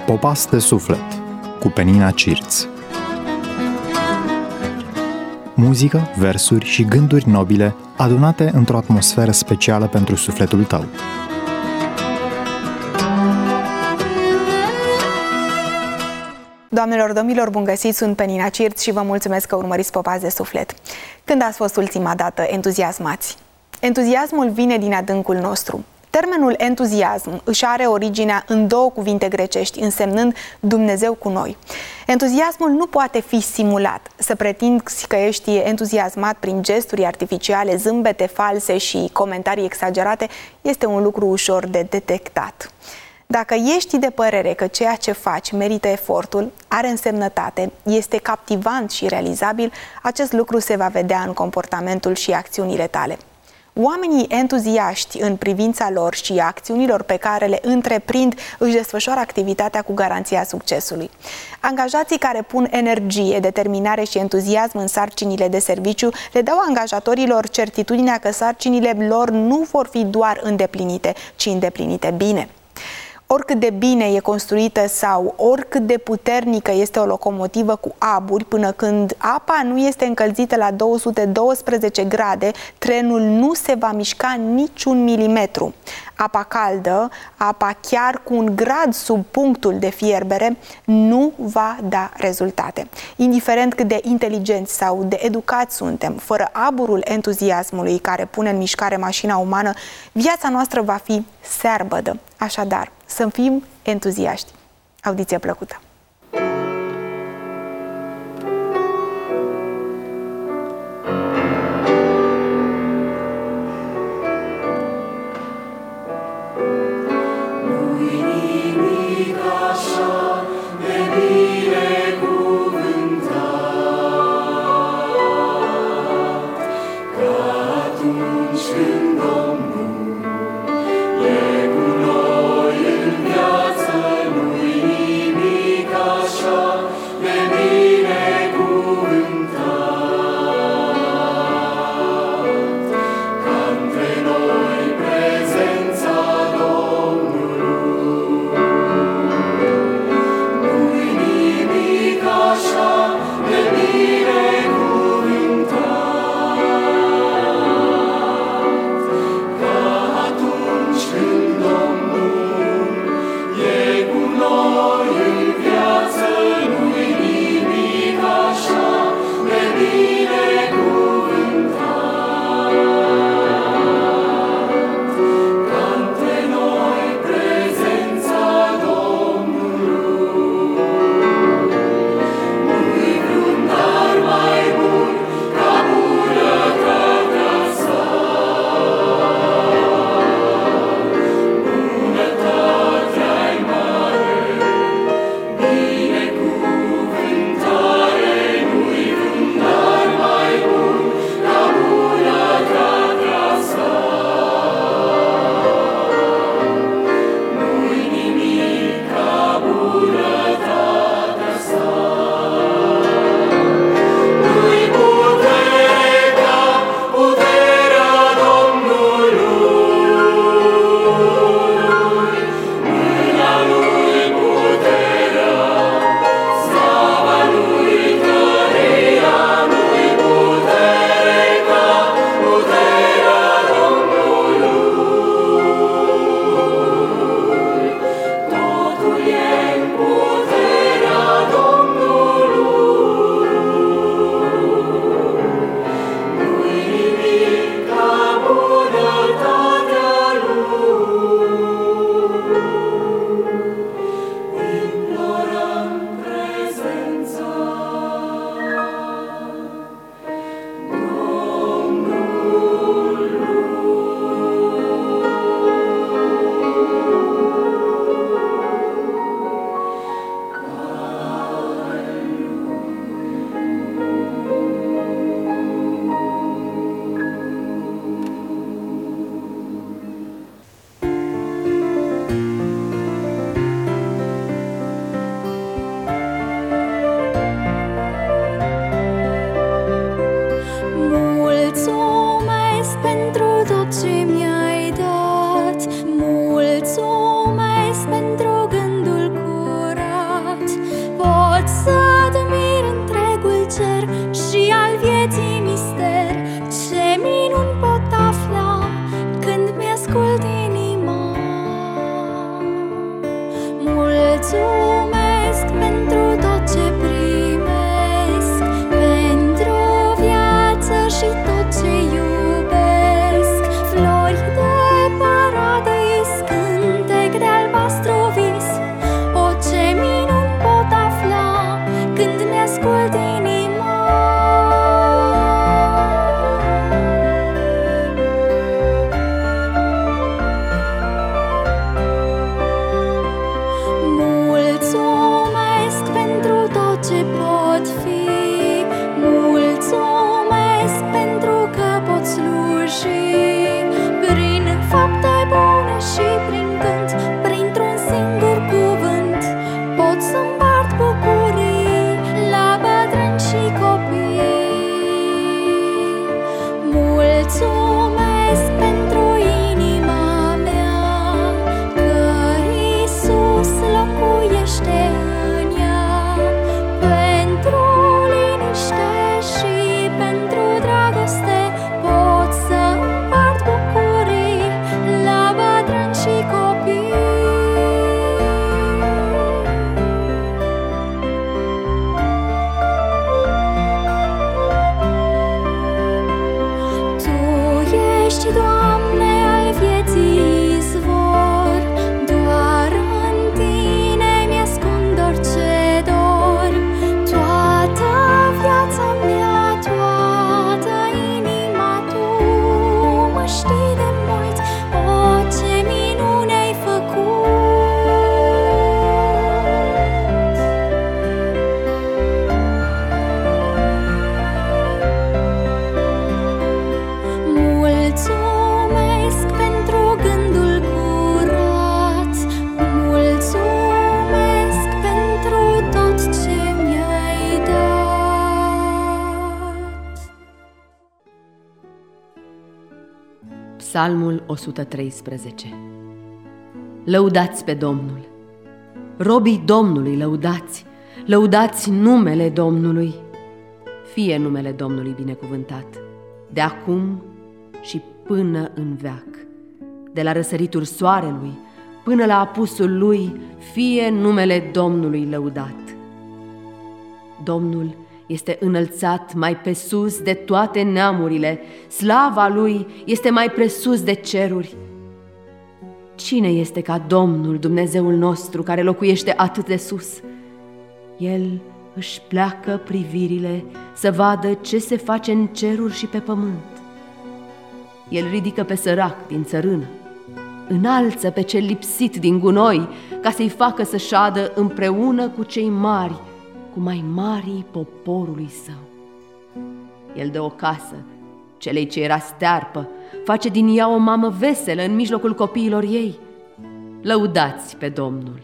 Popas de suflet cu Penina Cirț. Muzică, versuri și gânduri nobile adunate într-o atmosferă specială pentru sufletul tău. Doamnelor, domnilor, bun găsit, sunt Penina Cirț și vă mulțumesc că urmăriți Popas de suflet. Când ați fost ultima dată entuziasmați? Entuziasmul vine din adâncul nostru. Termenul entuziasm își are originea în două cuvinte grecești, însemnând Dumnezeu cu noi. Entuziasmul nu poate fi simulat. Să pretinzi că ești entuziasmat prin gesturi artificiale, zâmbete false și comentarii exagerate este un lucru ușor de detectat. Dacă ești de părere că ceea ce faci merită efortul, are însemnătate, este captivant și realizabil, acest lucru se va vedea în comportamentul și acțiunile tale. Oamenii entuziaști în privința lor și acțiunilor pe care le întreprind își desfășoară activitatea cu garanția succesului. Angajații care pun energie, determinare și entuziasm în sarcinile de serviciu le dau angajatorilor certitudinea că sarcinile lor nu vor fi doar îndeplinite, ci îndeplinite bine. Oricât de bine e construită sau oricât de puternică este o locomotivă cu aburi, până când apa nu este încălzită la 212 grade, trenul nu se va mișca niciun milimetru. Apa caldă, apa chiar cu un grad sub punctul de fierbere, nu va da rezultate. Indiferent cât de inteligenți sau de educați suntem, fără aburul entuziasmului care pune în mișcare mașina umană, viața noastră va fi searbădă. Așadar, să fim entuziaști. Audiție plăcută! E cu noi în viață, nu-i nimic Psalmul 113. Lăudați pe Domnul! Robii Domnului lăudați! Lăudați numele Domnului! Fie numele Domnului binecuvântat, de acum și până în veac. De la răsăritul soarelui până la apusul lui, fie numele Domnului lăudat. Domnul este înălțat mai pe sus de toate neamurile, slava lui este mai presus de ceruri. Cine este ca Domnul, Dumnezeul nostru, care locuiește atât de sus? El își pleacă privirile să vadă ce se face în ceruri și pe pământ. El ridică pe sărac din țărână, înalță pe cel lipsit din gunoi, ca să-i facă să șadă împreună cu cei mari, cu mai marii poporului său. El dă o casă celei ce era stearpă, face din ea o mamă veselă în mijlocul copiilor ei. Lăudați pe Domnul!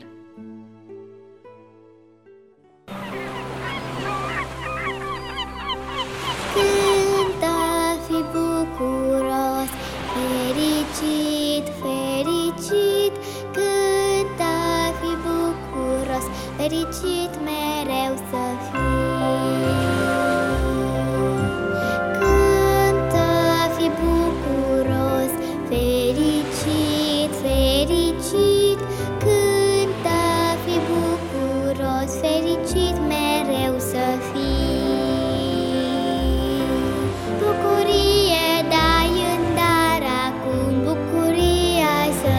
Cântă, fi bucuros, fericit, fericit. Cântă, fi bucuros, fericit mereu să fii. Cântă, fi bucuros, fericit, fericit. Cântă, fi bucuros, fericit mereu să fii. Bucurie dai în dar acum, bucuria să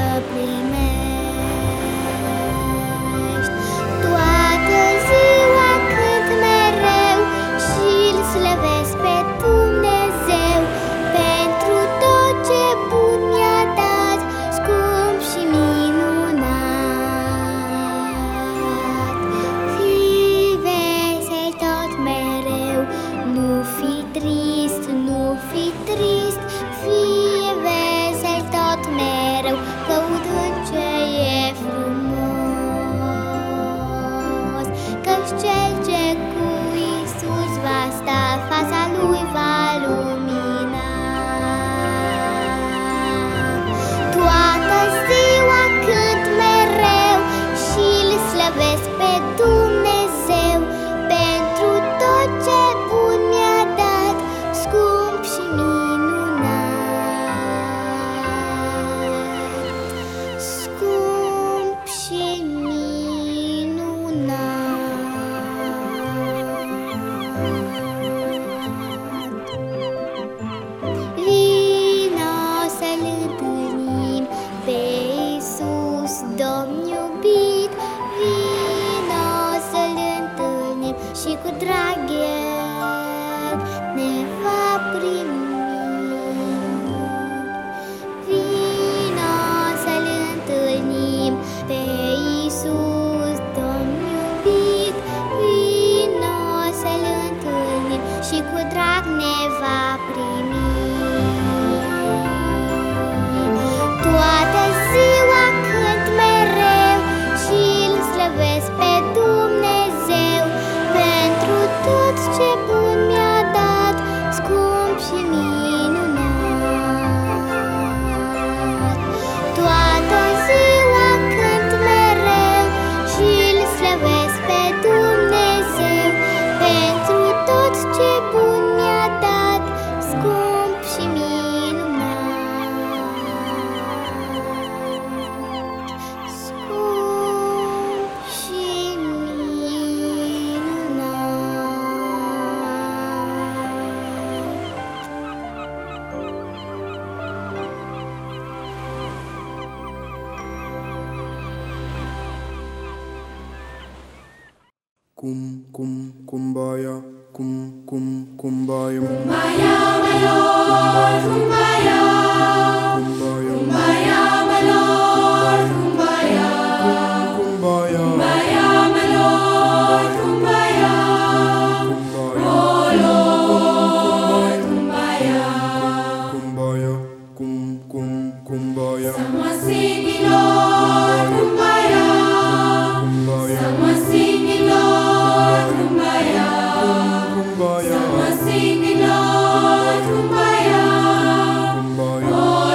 primești. Toată ziua cânt mereu și-L slăvesc pe Dumnezeu pentru tot ce bun mi-a dat, scump și minunat. Fii vesel tot mereu, nu fi trist, nu fi trist. Fii vesel tot mereu, căutând ce e frumos. Căci cel ce cu Iisus va sta, fața lui va lumina. Toată ziua cânt mereu și-L slăvesc pe Dumnezeu pentru tot ce bun mi-a dat, scump și minunat. Scump și minunat. Vino să-L întâlnim pe Iisus, Domn iubit. Vino să-L întâlnim și cu drag El ne va primi. Vino să-L întâlnim pe Iisus, Domn iubit. Vino să-L întâlnim și cu drag ne va primi. Toată ziua cânt mereu și-L slăvesc pe Dumnezeu pentru tot ce bun mi-a dat, scump și minunat. Toată ziua cânt mereu și-L slăvesc pe Dumnezeu pentru tot ce bun mi-a dat, scump și minunat. Scump și minunat. Kumbaya, kumbaya, Kumbaya, my Lord, kumbaya. Kumbaya, my Lord, kumbaya. kumbaya, Kumbaya, my Lord, kumbaya. Oh Lord, kumbaya. kumbaya, kumbaya, Someone singing, Lord, kumbaya. kumbaya, Someone singing, Lord, kumbaya. kumbaya, Someone singing, Lord, kumbaya. kumbaya, Oh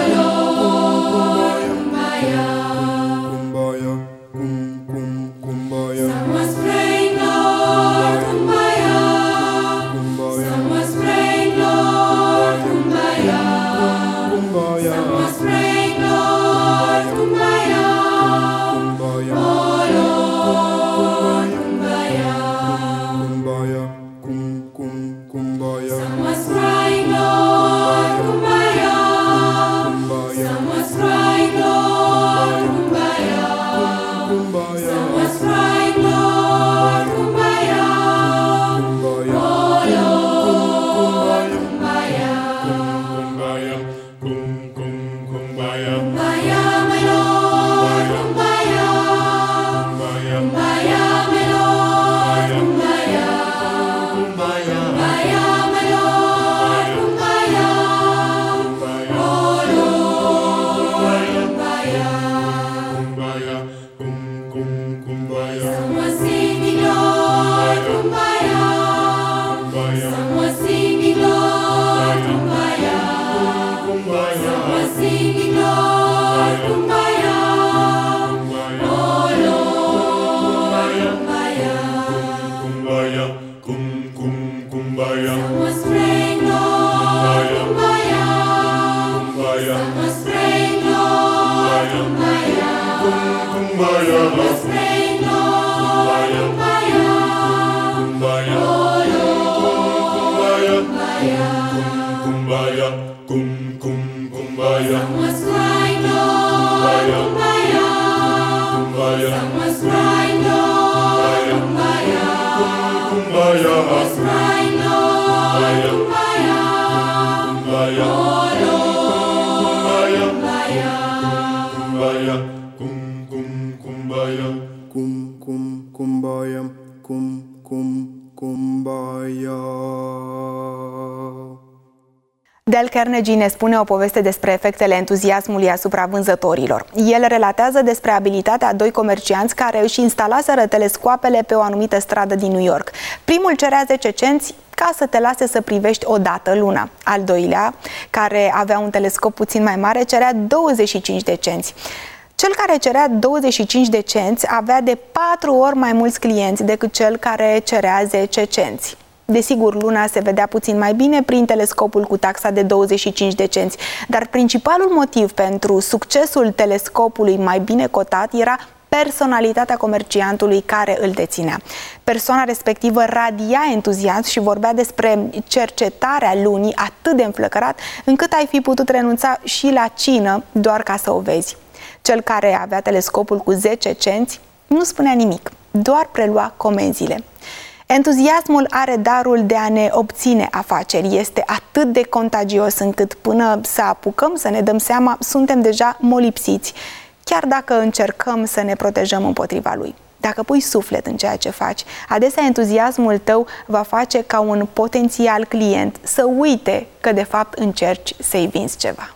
Dale Carnegie ne spune o poveste despre efectele entuziasmului asupra vânzătorilor. El relatează despre abilitatea a doi comercianți care își instalaseră telescoapele pe o anumită stradă din New York. Primul cerea 10 cenți ca să te lase să privești o dată luna. Al doilea, care avea un telescop puțin mai mare, cerea 25 de cenți. Cel care cerea 25 de cenți avea de 4 ori mai mulți clienți decât cel care cerea 10 cenți. Desigur, luna se vedea puțin mai bine prin telescopul cu taxa de 25 de cenți, dar principalul motiv pentru succesul telescopului mai bine cotat era personalitatea comerciantului care îl deținea. Persoana respectivă radia entuziasm și vorbea despre cercetarea lunii atât de înflăcărat încât ai fi putut renunța și la cină doar ca să o vezi. Cel care avea telescopul cu 10 cenți nu spunea nimic, doar prelua comenzile. Entuziasmul are darul de a ne obține afaceri. Este atât de contagios încât până să apucăm să ne dăm seama, suntem deja molipsiți, chiar dacă încercăm să ne protejăm împotriva lui. Dacă pui suflet în ceea ce faci, adesea entuziasmul tău va face ca un potențial client să uite că de fapt încerci să-i vinzi ceva.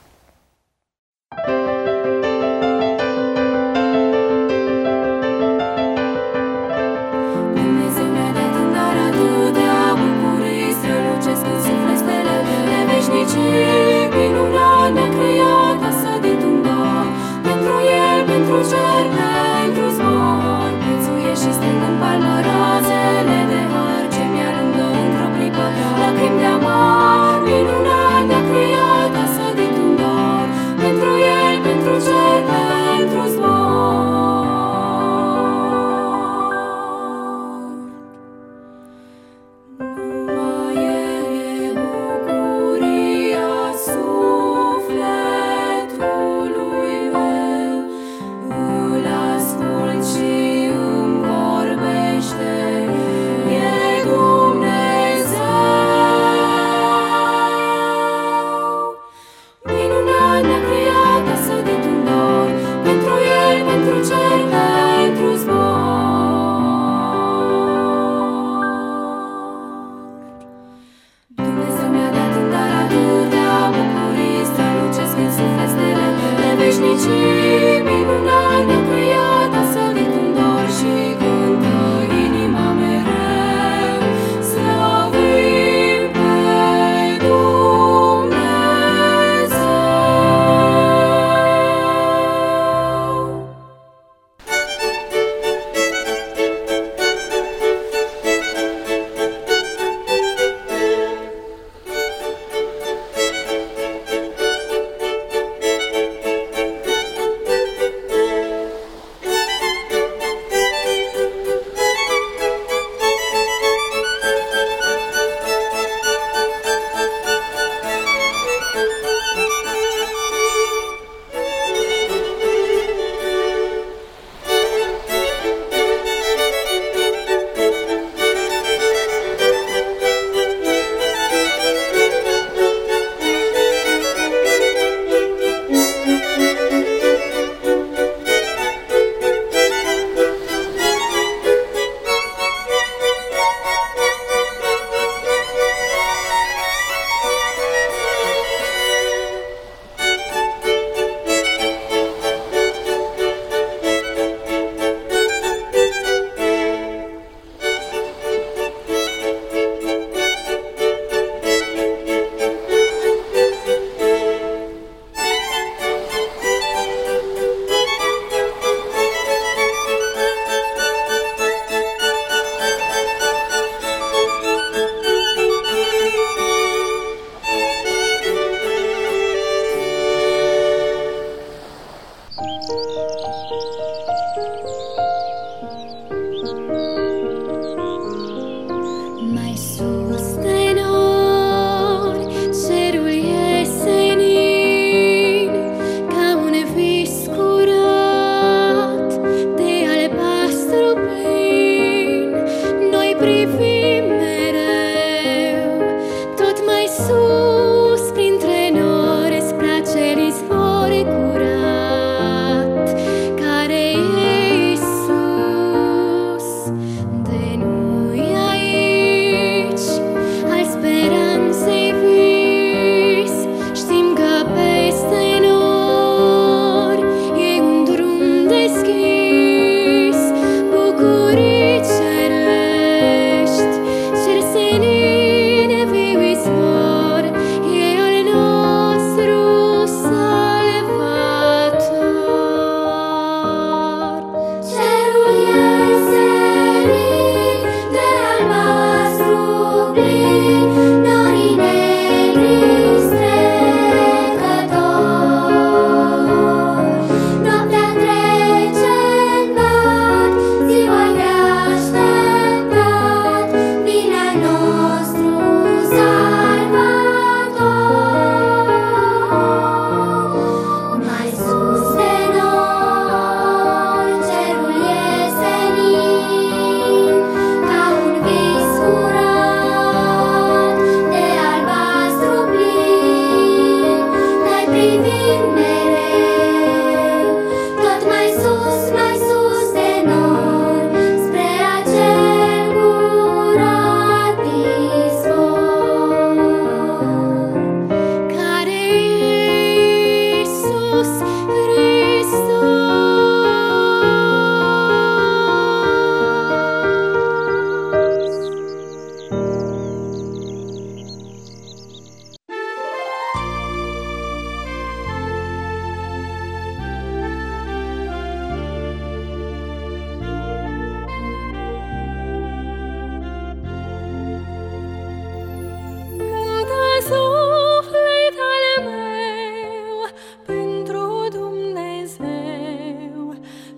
Minunat ne-a creat casă dintr-un dar. Pentru el, pentru cer, pentru zbor, prețuiești și strâng în palmă razele de har ce mi-alungă într-o clipă lacrimi de amar. Minunat ne-a creat casă dintr-un dar. Pentru el, pentru cer, pentru zbor. Sufletului meu îl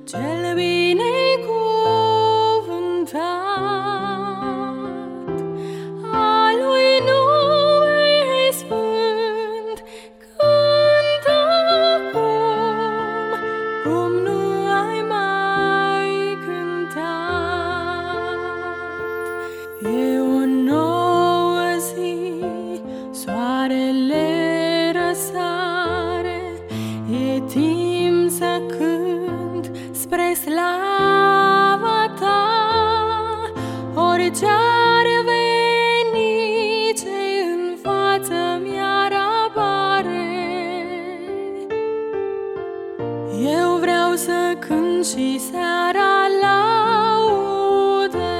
cel binecuvântat a lui nume sfânt, cânt acum cum nu ai mai cântat. E o nouă zi, soarele răsare, e timp să cânt spre slava ta. Orice-ar veni, ce în față mi-ar apare, eu vreau să cânt și seara laude.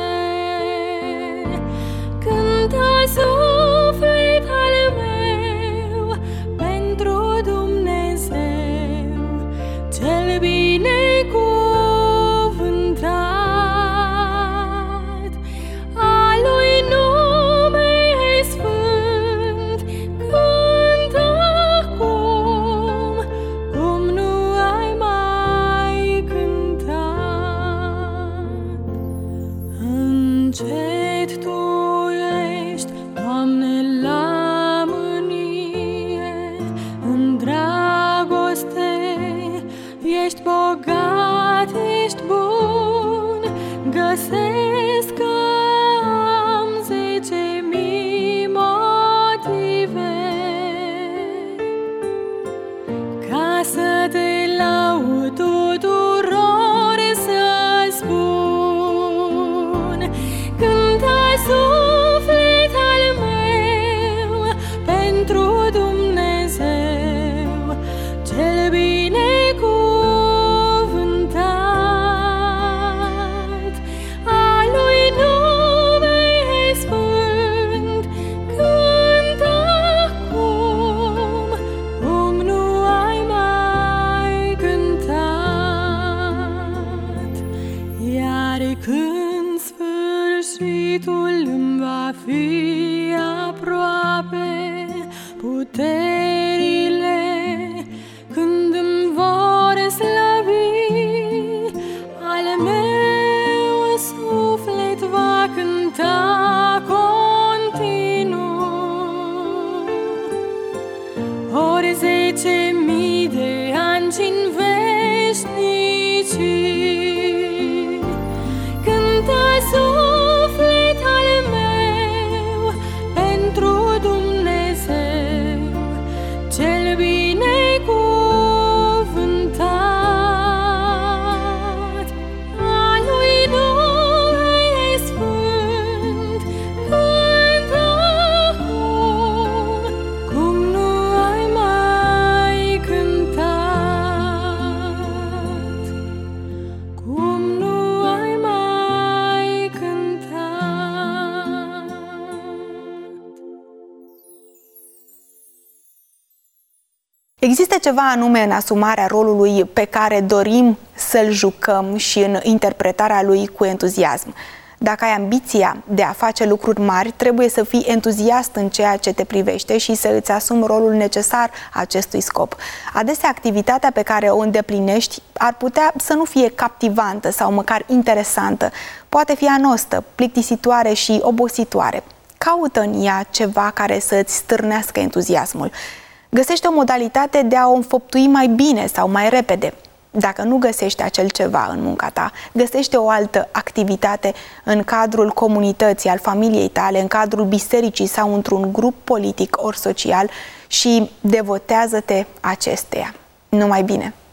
Cântă suflet al meu pentru Dumnezeu, cel binecuvântat a lui nume sfânt, cânt acum cum nu ai mai cântat. Încet Tu ești, Doamne, la mânie, în dragoste ești bogat, ești bun. Găsesc că am 10.000 motive ca să te laud tuturor, să spun. Cântă suflet al meu pentru Dumnezeu, cel binecuvântat a lui nume sfânt, cânt acum cum nu ai mai cântat. Iar când sfârșitul îmi va fi aproape, puterile când îmi vor slăbi, al meu suflet va cânta continuu. Ori 10.000 de ani și-n veșnicii, cântă suflet al meu pentru Dumnezeu, cel binecuvântat a lui nume sfânt, cânt acum cum nu ai mai cântat, cum nu ai mai cântat. Există ceva anume în asumarea rolului pe care dorim să-l jucăm și în interpretarea lui cu entuziasm. Dacă ai ambiția de a face lucruri mari, trebuie să fii entuziast în ceea ce te privește și să îți asumi rolul necesar acestui scop. Adesea, activitatea pe care o îndeplinești ar putea să nu fie captivantă sau măcar interesantă. Poate fi anostă, plictisitoare și obositoare. Caută în ea ceva care să-ți stârnească entuziasmul. Găsește o modalitate de a o înfăptui mai bine sau mai repede. Dacă nu găsești acel ceva în munca ta, găsește o altă activitate în cadrul comunității, al familiei tale, în cadrul bisericii sau într-un grup politic ori social și devotează-te acesteia. Numai bine!